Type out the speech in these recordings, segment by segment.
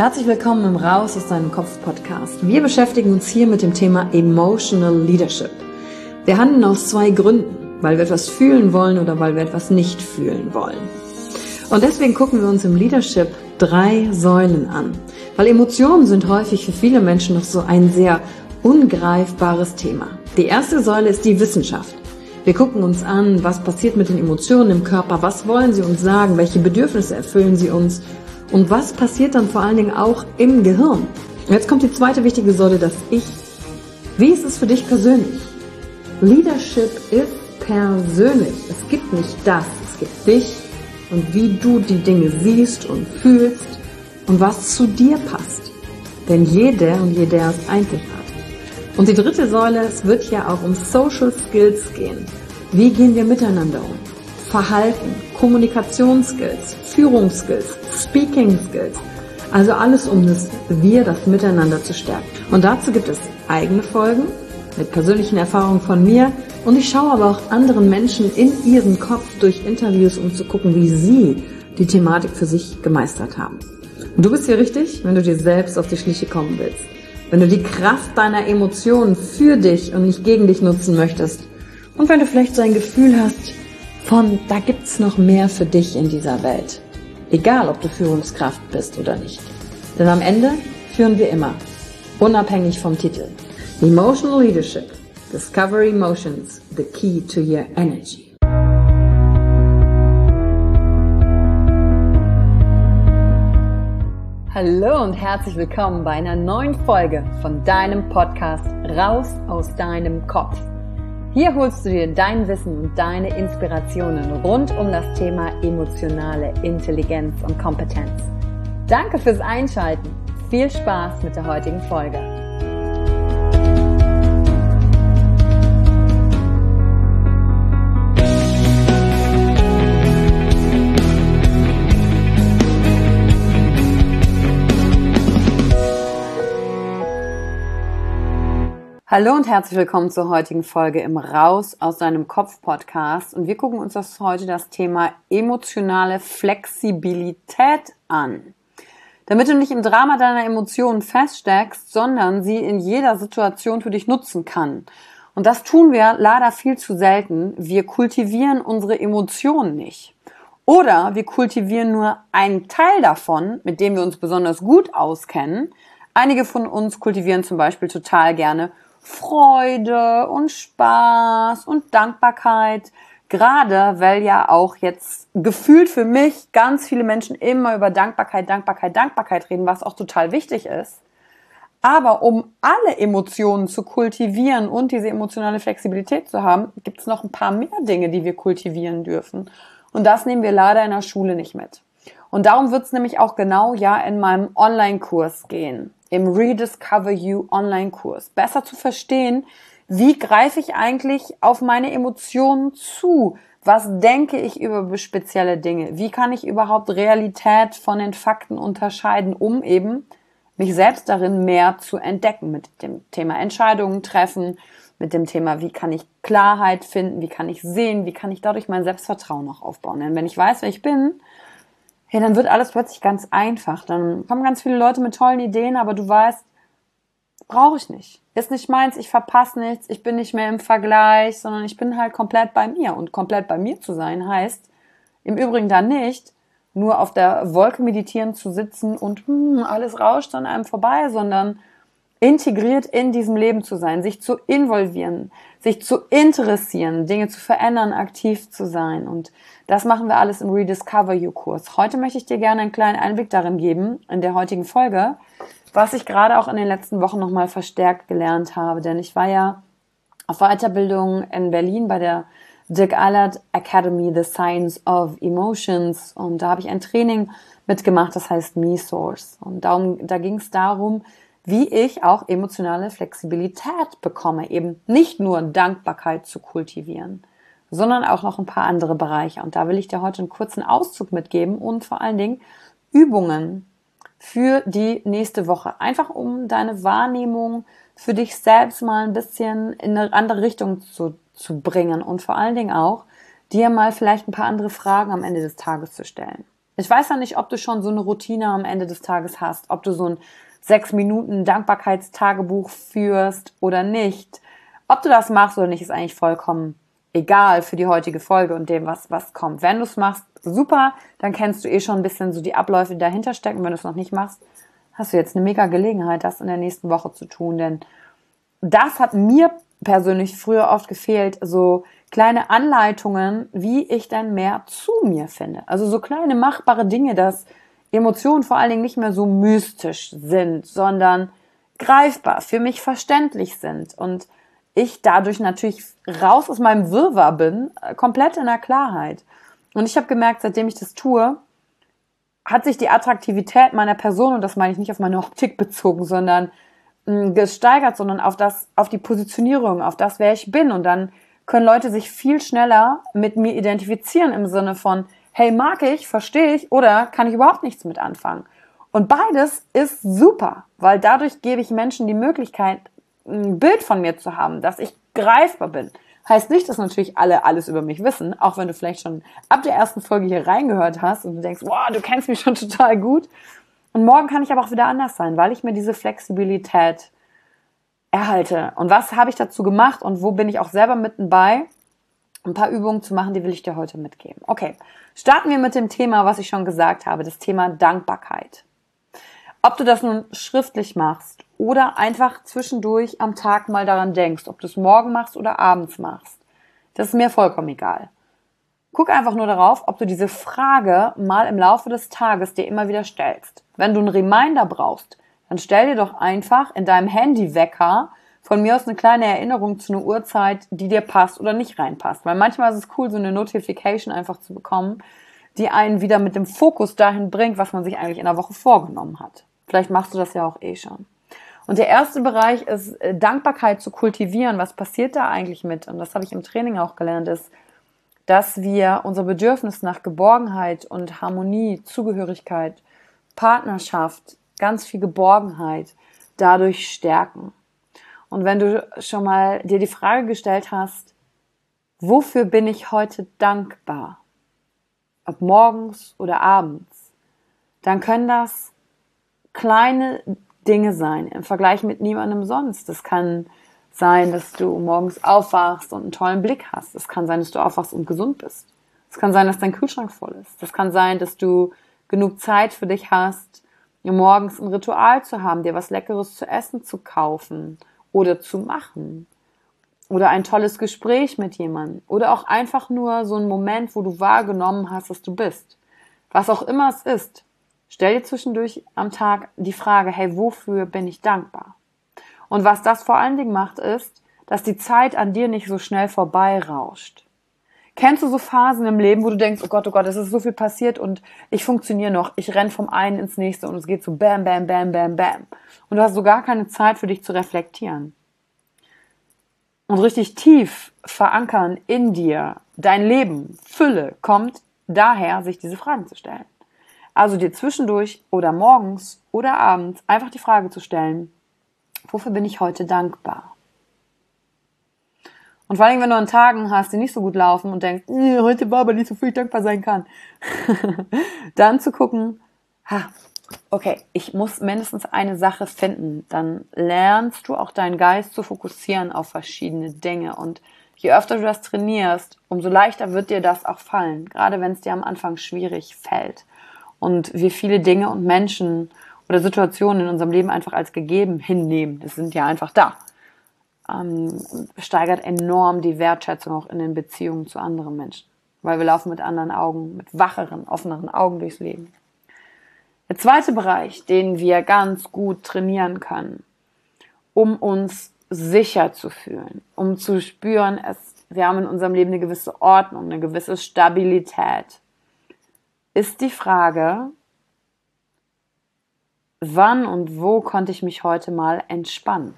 Herzlich willkommen im Raus aus deinem Kopf Podcast. Wir beschäftigen uns hier mit dem Thema Emotional Leadership. Wir handeln aus zwei Gründen, weil wir etwas fühlen wollen oder weil wir etwas nicht fühlen wollen. Und deswegen gucken wir uns im Leadership 3 Säulen an, weil Emotionen sind häufig für viele Menschen noch so ein sehr ungreifbares Thema. Die erste Säule ist die Wissenschaft. Wir gucken uns an, was passiert mit den Emotionen im Körper, was wollen sie uns sagen, welche Bedürfnisse erfüllen sie uns und was passiert dann vor allen Dingen auch im Gehirn. Und jetzt kommt die zweite wichtige Säule, das Ich. Wie ist es für dich persönlich? Leadership ist persönlich. Es gibt nicht das, es gibt dich und wie du die Dinge siehst und fühlst und was zu dir passt. Denn jeder und jeder ist einzigartig. Und die dritte Säule, es wird ja auch um Social Skills gehen. Wie gehen wir miteinander um? Verhalten, Kommunikationsskills, Führungsskills, Speaking Skills. Also alles um das Miteinander zu stärken. Und dazu gibt es eigene Folgen mit persönlichen Erfahrungen von mir. Und ich schaue aber auch anderen Menschen in ihren Kopf durch Interviews, um zu gucken, wie sie die Thematik für sich gemeistert haben. Und du bist hier richtig, wenn du dir selbst auf die Schliche kommen willst. Wenn du die Kraft deiner Emotionen für dich und nicht gegen dich nutzen möchtest. Und wenn du vielleicht so ein Gefühl hast von, da gibt's noch mehr für dich in dieser Welt. Egal, ob du Führungskraft bist oder nicht. Denn am Ende führen wir immer, unabhängig vom Titel. Emotional Leadership. Discover Emotions, the key to your energy. Hallo und herzlich willkommen bei einer neuen Folge von deinem Podcast Raus aus deinem Kopf. Hier holst du dir dein Wissen und deine Inspirationen rund um das Thema emotionale Intelligenz und Kompetenz. Danke fürs Einschalten. Viel Spaß mit der heutigen Folge. Hallo und herzlich willkommen zur heutigen Folge im Raus aus deinem Kopf Podcast. Und wir gucken uns heute das Thema emotionale Flexibilität an. Damit du nicht im Drama deiner Emotionen feststeckst, sondern sie in jeder Situation für dich nutzen kann. Und das tun wir leider viel zu selten. Wir kultivieren unsere Emotionen nicht. Oder wir kultivieren nur einen Teil davon, mit dem wir uns besonders gut auskennen. Einige von uns kultivieren zum Beispiel total gerne Freude und Spaß und Dankbarkeit, gerade weil ja auch jetzt gefühlt für mich ganz viele Menschen immer über Dankbarkeit reden, was auch total wichtig ist. Aber um alle Emotionen zu kultivieren und diese emotionale Flexibilität zu haben, gibt es noch ein paar mehr Dinge, die wir kultivieren dürfen. Und das nehmen wir leider in der Schule nicht mit. Und darum wird es nämlich auch genau in meinem Online-Kurs gehen. Im Rediscover You Online-Kurs. Besser zu verstehen, wie greife ich eigentlich auf meine Emotionen zu? Was denke ich über spezielle Dinge? Wie kann ich überhaupt Realität von den Fakten unterscheiden, um eben mich selbst darin mehr zu entdecken? Mit dem Thema Entscheidungen treffen, mit dem Thema, wie kann ich Klarheit finden, wie kann ich sehen, wie kann ich dadurch mein Selbstvertrauen auch aufbauen? Denn wenn ich weiß, wer ich bin, ja, dann wird alles plötzlich ganz einfach. Dann kommen ganz viele Leute mit tollen Ideen, aber du weißt, brauche ich nicht. Ist nicht meins, ich verpasse nichts, ich bin nicht mehr im Vergleich, sondern ich bin halt komplett bei mir. Und komplett bei mir zu sein heißt, im Übrigen dann nicht, nur auf der Wolke meditieren zu sitzen und alles rauscht an einem vorbei, sondern integriert in diesem Leben zu sein, sich zu involvieren, sich zu interessieren, Dinge zu verändern, aktiv zu sein. Und das machen wir alles im Rediscover You Kurs. Heute möchte ich dir gerne einen kleinen Einblick darin geben, in der heutigen Folge, was ich gerade auch in den letzten Wochen nochmal verstärkt gelernt habe. Denn ich war ja auf Weiterbildung in Berlin bei der Dirk Eilert Academy, The Science of Emotions. Und da habe ich ein Training mitgemacht, das heißt Me-Source. Und da ging es darum, wie ich auch emotionale Flexibilität bekomme, eben nicht nur Dankbarkeit zu kultivieren, sondern auch noch ein paar andere Bereiche. Und da will ich dir heute einen kurzen Auszug mitgeben und vor allen Dingen Übungen für die nächste Woche. Einfach um deine Wahrnehmung für dich selbst mal ein bisschen in eine andere Richtung zu bringen und vor allen Dingen auch dir mal vielleicht ein paar andere Fragen am Ende des Tages zu stellen. Ich weiß ja nicht, ob du schon so eine Routine am Ende des Tages hast, ob du so ein 6 Minuten Dankbarkeitstagebuch führst oder nicht. Ob du das machst oder nicht, ist eigentlich vollkommen egal für die heutige Folge und dem, was kommt. Wenn du es machst, super, dann kennst du eh schon ein bisschen so die Abläufe, die dahinter stecken. Wenn du es noch nicht machst, hast du jetzt eine mega Gelegenheit, das in der nächsten Woche zu tun, denn das hat mir persönlich früher oft gefehlt, so kleine Anleitungen, wie ich dann mehr zu mir finde. Also so kleine machbare Dinge, dass Emotionen vor allen Dingen nicht mehr so mystisch sind, sondern greifbar, für mich verständlich sind und ich dadurch natürlich raus aus meinem Wirrwarr bin, komplett in der Klarheit. Und ich habe gemerkt, seitdem ich das tue, hat sich die Attraktivität meiner Person, und das meine ich nicht auf meine Optik bezogen, sondern gesteigert, sondern auf die Positionierung, auf das, wer ich bin. Und dann können Leute sich viel schneller mit mir identifizieren im Sinne von, hey, mag ich, verstehe ich oder kann ich überhaupt nichts mit anfangen. Und beides ist super, weil dadurch gebe ich Menschen die Möglichkeit, ein Bild von mir zu haben, dass ich greifbar bin. Heißt nicht, dass natürlich alle alles über mich wissen, auch wenn du vielleicht schon ab der ersten Folge hier reingehört hast und du denkst, wow, du kennst mich schon total gut. Und morgen kann ich aber auch wieder anders sein, weil ich mir diese Flexibilität erhalte. Und was habe ich dazu gemacht und wo bin ich auch selber mitten bei? Ein paar Übungen zu machen, die will ich dir heute mitgeben. Okay, starten wir mit dem Thema, was ich schon gesagt habe, das Thema Dankbarkeit. Ob du das nun schriftlich machst oder einfach zwischendurch am Tag mal daran denkst, ob du es morgen machst oder abends machst, das ist mir vollkommen egal. Guck einfach nur darauf, ob du diese Frage mal im Laufe des Tages dir immer wieder stellst. Wenn du einen Reminder brauchst, dann stell dir doch einfach in deinem Handywecker von mir aus eine kleine Erinnerung zu einer Uhrzeit, die dir passt oder nicht reinpasst. Weil manchmal ist es cool, so eine Notification einfach zu bekommen, die einen wieder mit dem Fokus dahin bringt, was man sich eigentlich in der Woche vorgenommen hat. Vielleicht machst du das ja auch eh schon. Und der erste Bereich ist, Dankbarkeit zu kultivieren. Was passiert da eigentlich mit? Und das habe ich im Training auch gelernt, ist, dass wir unser Bedürfnis nach Geborgenheit und Harmonie, Zugehörigkeit, Partnerschaft, ganz viel Geborgenheit dadurch stärken. Und wenn du schon mal dir die Frage gestellt hast, wofür bin ich heute dankbar? Ob morgens oder abends, dann können das kleine Dinge sein, im Vergleich mit niemandem sonst. Das kann sein, dass du morgens aufwachst und einen tollen Blick hast. Es kann sein, dass du aufwachst und gesund bist. Es kann sein, dass dein Kühlschrank voll ist. Das kann sein, dass du genug Zeit für dich hast, morgens ein Ritual zu haben, dir was Leckeres zu essen zu kaufen oder zu machen. Oder ein tolles Gespräch mit jemandem. Oder auch einfach nur so ein Moment, wo du wahrgenommen hast, dass du bist. Was auch immer es ist, stell dir zwischendurch am Tag die Frage, hey, wofür bin ich dankbar? Und was das vor allen Dingen macht, ist, dass die Zeit an dir nicht so schnell vorbeirauscht. Kennst du so Phasen im Leben, wo du denkst, oh Gott, es ist so viel passiert und ich funktioniere noch, ich renne vom einen ins nächste und es geht so bam, bam, bam, bam, bam. Und du hast so gar keine Zeit für dich zu reflektieren. Und richtig tief verankern in dir, dein Leben, Fülle, kommt daher, sich diese Fragen zu stellen. Also dir zwischendurch oder morgens oder abends einfach die Frage zu stellen, wofür bin ich heute dankbar? Und vor allem, wenn du an Tagen hast, die nicht so gut laufen und denkst, heute war aber nicht so viel, ich dankbar sein kann, dann zu gucken, okay, ich muss mindestens eine Sache finden. Dann lernst du auch deinen Geist zu fokussieren auf verschiedene Dinge. Und je öfter du das trainierst, umso leichter wird dir das auch fallen. Gerade wenn es dir am Anfang schwierig fällt. Und wir viele Dinge und Menschen oder Situationen in unserem Leben einfach als gegeben hinnehmen. Das sind ja einfach da. Steigert enorm die Wertschätzung auch in den Beziehungen zu anderen Menschen. Weil wir laufen mit anderen Augen, mit wacheren, offeneren Augen durchs Leben. Der zweite Bereich, den wir ganz gut trainieren können, um uns sicher zu fühlen, um zu spüren, wir haben in unserem Leben eine gewisse Ordnung, eine gewisse Stabilität, ist die Frage, wann und wo konnte ich mich heute mal entspannen?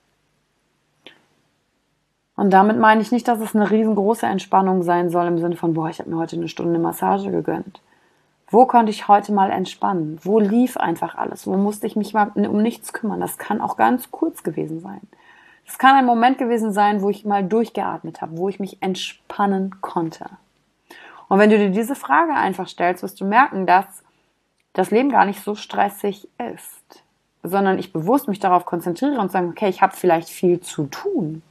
Und damit meine ich nicht, dass es eine riesengroße Entspannung sein soll im Sinne von, ich habe mir heute eine Stunde Massage gegönnt. Wo konnte ich heute mal entspannen? Wo lief einfach alles? Wo musste ich mich mal um nichts kümmern? Das kann auch ganz kurz gewesen sein. Das kann ein Moment gewesen sein, wo ich mal durchgeatmet habe, wo ich mich entspannen konnte. Und wenn du dir diese Frage einfach stellst, wirst du merken, dass das Leben gar nicht so stressig ist, sondern ich bewusst mich darauf konzentriere und sage, okay, ich habe vielleicht viel zu tun.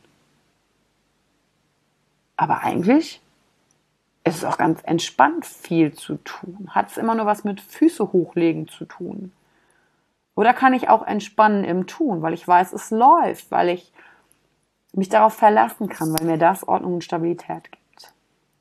Aber eigentlich ist es auch ganz entspannt, viel zu tun. Hat es immer nur was mit Füße hochlegen zu tun? Oder kann ich auch entspannen im Tun, weil ich weiß, es läuft, weil ich mich darauf verlassen kann, weil mir das Ordnung und Stabilität gibt.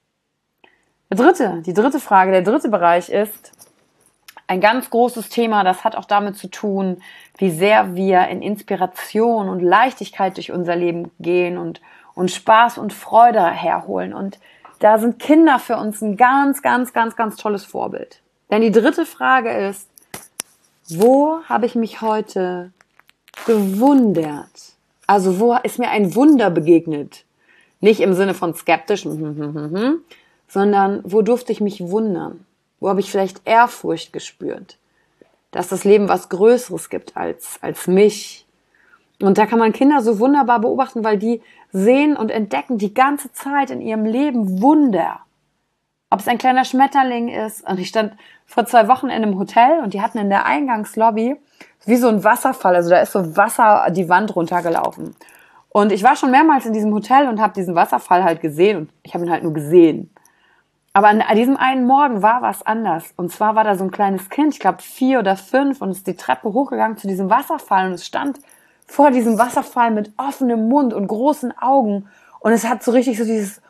Die dritte Frage, der dritte Bereich ist ein ganz großes Thema, das hat auch damit zu tun, wie sehr wir in Inspiration und Leichtigkeit durch unser Leben gehen und Spaß und Freude herholen. Und da sind Kinder für uns ein ganz, ganz, ganz, ganz tolles Vorbild. Denn die dritte Frage ist, wo habe ich mich heute gewundert? Also wo ist mir ein Wunder begegnet? Nicht im Sinne von skeptisch, sondern wo durfte ich mich wundern? Wo habe ich vielleicht Ehrfurcht gespürt? Dass das Leben was Größeres gibt als mich. Und da kann man Kinder so wunderbar beobachten, weil die sehen und entdecken die ganze Zeit in ihrem Leben Wunder. Ob es ein kleiner Schmetterling ist. Und ich stand vor 2 Wochen in einem Hotel und die hatten in der Eingangslobby wie so ein Wasserfall. Also da ist so Wasser die Wand runtergelaufen. Und ich war schon mehrmals in diesem Hotel und habe diesen Wasserfall halt gesehen. Und ich habe ihn halt nur gesehen. Aber an diesem einen Morgen war was anders. Und zwar war da so ein kleines Kind, ich glaube 4 oder 5, und ist die Treppe hochgegangen zu diesem Wasserfall. Und es stand vor diesem Wasserfall mit offenem Mund und großen Augen. Und es hat so richtig so dieses,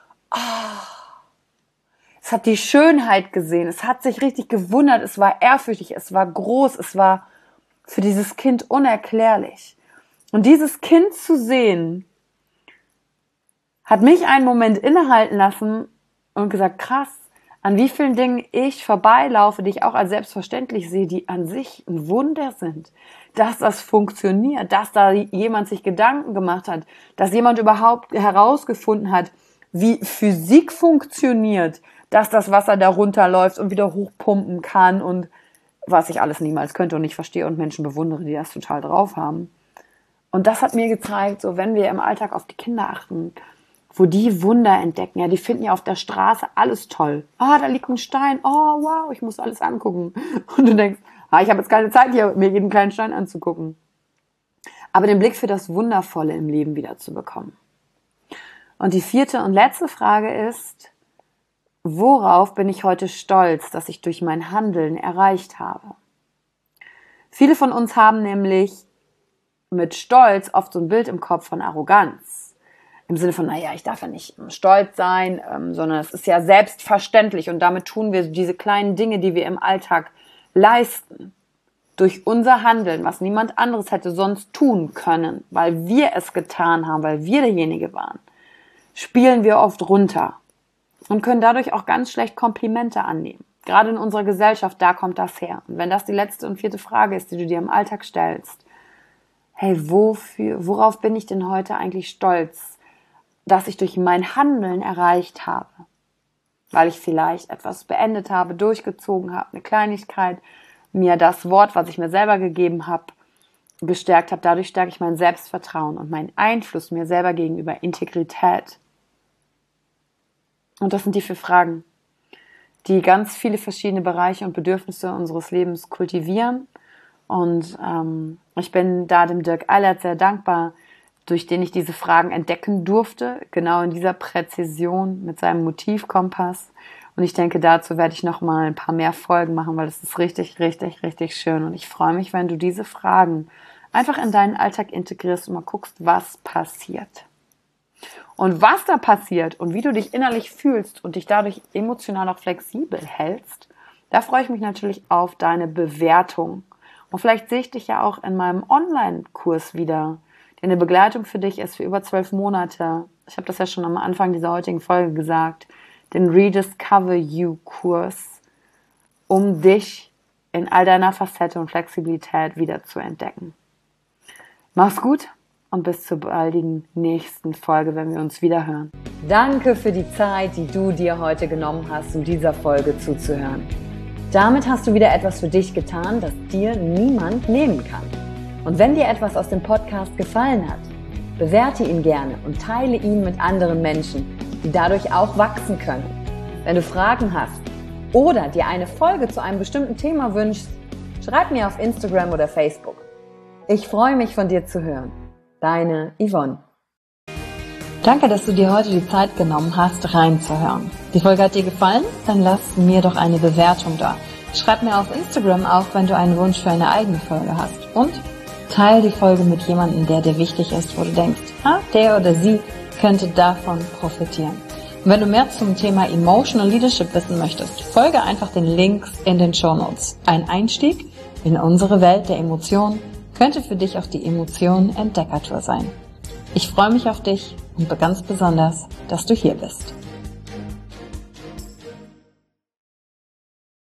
es hat die Schönheit gesehen. Es hat sich richtig gewundert. Es war ehrfürchtig. Es war groß. Es war für dieses Kind unerklärlich. Und dieses Kind zu sehen, hat mich einen Moment innehalten lassen und gesagt, krass, an wie vielen Dingen ich vorbeilaufe, die ich auch als selbstverständlich sehe, die an sich ein Wunder sind. Dass das funktioniert, dass da jemand sich Gedanken gemacht hat, dass jemand überhaupt herausgefunden hat, wie Physik funktioniert, dass das Wasser da runterläuft und wieder hochpumpen kann und was ich alles niemals könnte und nicht verstehe und Menschen bewundere, die das total drauf haben. Und das hat mir gezeigt, so wenn wir im Alltag auf die Kinder achten, wo die Wunder entdecken, ja, die finden ja auf der Straße alles toll. Da liegt ein Stein, wow, ich muss alles angucken. Und du denkst, ich habe jetzt keine Zeit hier, mir jeden kleinen Stein anzugucken. Aber den Blick für das Wundervolle im Leben wieder zu bekommen. Und die 4. und letzte Frage ist, worauf bin ich heute stolz, dass ich durch mein Handeln erreicht habe? Viele von uns haben nämlich mit Stolz oft so ein Bild im Kopf von Arroganz. Im Sinne von, ich darf ja nicht stolz sein, sondern es ist ja selbstverständlich und damit tun wir diese kleinen Dinge, die wir im Alltag leisten, durch unser Handeln, was niemand anderes hätte sonst tun können, weil wir es getan haben, weil wir derjenige waren, spielen wir oft runter und können dadurch auch ganz schlecht Komplimente annehmen. Gerade in unserer Gesellschaft, da kommt das her. Und wenn das die letzte und 4. Frage ist, die du dir im Alltag stellst, worauf bin ich denn heute eigentlich stolz, dass ich durch mein Handeln erreicht habe? Weil ich vielleicht etwas beendet habe, durchgezogen habe, eine Kleinigkeit, mir das Wort, was ich mir selber gegeben habe, gestärkt habe. Dadurch stärke ich mein Selbstvertrauen und meinen Einfluss mir selber gegenüber, Integrität. Und das sind die 4 Fragen, die ganz viele verschiedene Bereiche und Bedürfnisse unseres Lebens kultivieren. Und ich bin da dem Dirk Eilert sehr dankbar, durch den ich diese Fragen entdecken durfte, genau in dieser Präzision mit seinem Motivkompass. Und ich denke, dazu werde ich noch mal ein paar mehr Folgen machen, weil es ist richtig, richtig, richtig schön. Und ich freue mich, wenn du diese Fragen einfach in deinen Alltag integrierst und mal guckst, was passiert. Und was da passiert und wie du dich innerlich fühlst und dich dadurch emotional auch flexibel hältst, da freue ich mich natürlich auf deine Bewertung. Und vielleicht sehe ich dich ja auch in meinem Online-Kurs wieder, der eine Begleitung für dich ist für über 12 Monate. Ich habe das ja schon am Anfang dieser heutigen Folge gesagt, den Rediscover You Kurs, um dich in all deiner Facette und Flexibilität wieder zu entdecken. Mach's gut und bis zur baldigen nächsten Folge, wenn wir uns wieder hören. Danke für die Zeit, die du dir heute genommen hast, um dieser Folge zuzuhören. Damit hast du wieder etwas für dich getan, das dir niemand nehmen kann. Und wenn dir etwas aus dem Podcast gefallen hat, bewerte ihn gerne und teile ihn mit anderen Menschen, die dadurch auch wachsen können. Wenn du Fragen hast oder dir eine Folge zu einem bestimmten Thema wünschst, schreib mir auf Instagram oder Facebook. Ich freue mich, von dir zu hören. Deine Yvonne. Danke, dass du dir heute die Zeit genommen hast, reinzuhören. Die Folge hat dir gefallen? Dann lass mir doch eine Bewertung da. Schreib mir auf Instagram auch, wenn du einen Wunsch für eine eigene Folge hast. Und teile die Folge mit jemandem, der dir wichtig ist, wo du denkst, der oder sie könnte davon profitieren. Und wenn du mehr zum Thema Emotional Leadership wissen möchtest, folge einfach den Links in den Shownotes. Ein Einstieg in unsere Welt der Emotionen könnte für dich auch die Emotionen-Entdeckertour sein. Ich freue mich auf dich und ganz besonders, dass du hier bist.